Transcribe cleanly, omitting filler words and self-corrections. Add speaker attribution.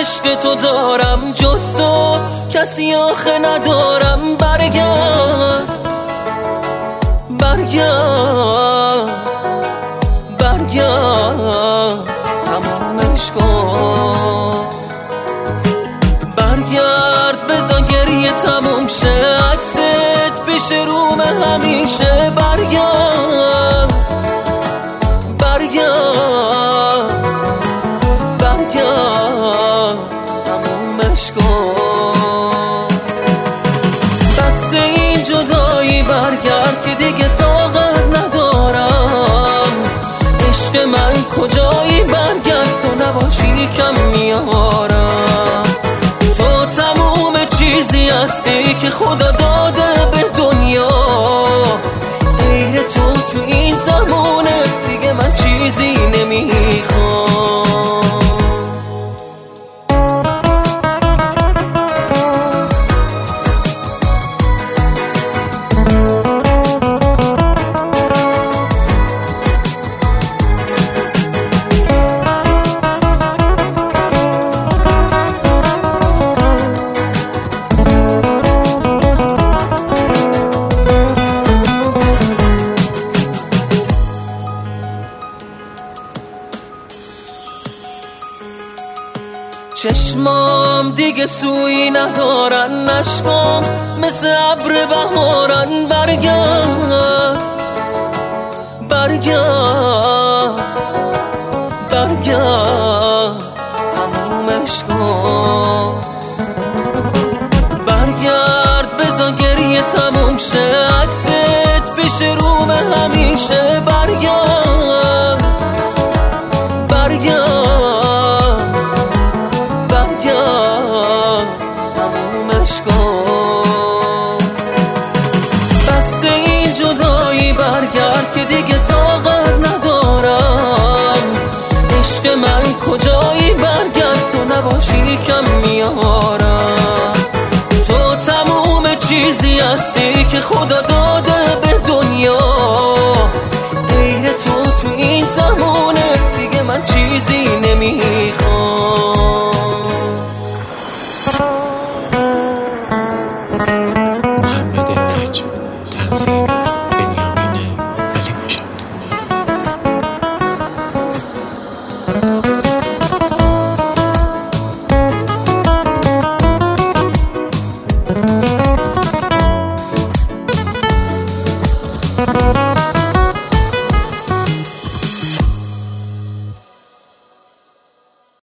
Speaker 1: عشق تو دارم، جز تو کسی آخه ندارم. برگرد برگرد برگرد تمامش کن. برگرد بذار گریه تموم شه، عکست پیش روم همیشه. برگرد برگرد برگرد تمومش کن. بس این جدایی برگرد که دیگه طاقت ندارم. عشق من کجایی؟ برگرد تو نباشی کم میارم. تو تموم چیزی هستی که خدا داده به دنیا. غیر تو این زمونه دیگه من چیزی نمیخوام. چشمام دیگه سویی ندارن، اشکام مثل ابر بهارن. برگرد برگرد برگرد تمومش کن. برگرد بذار گریه تموم شه، عکست پیش روم همیشه. برگرد برگرد برگرد تمومش کن. بس این جدایی برگرد که دیگه طاقت ندارم. عشق من کجایی؟ برگرد تو نباشی کم میارم. تو تموم چیزی هستی که خدا داده به دنیا. غیر تو این زمونه دیگه من چیزی نمیخوام.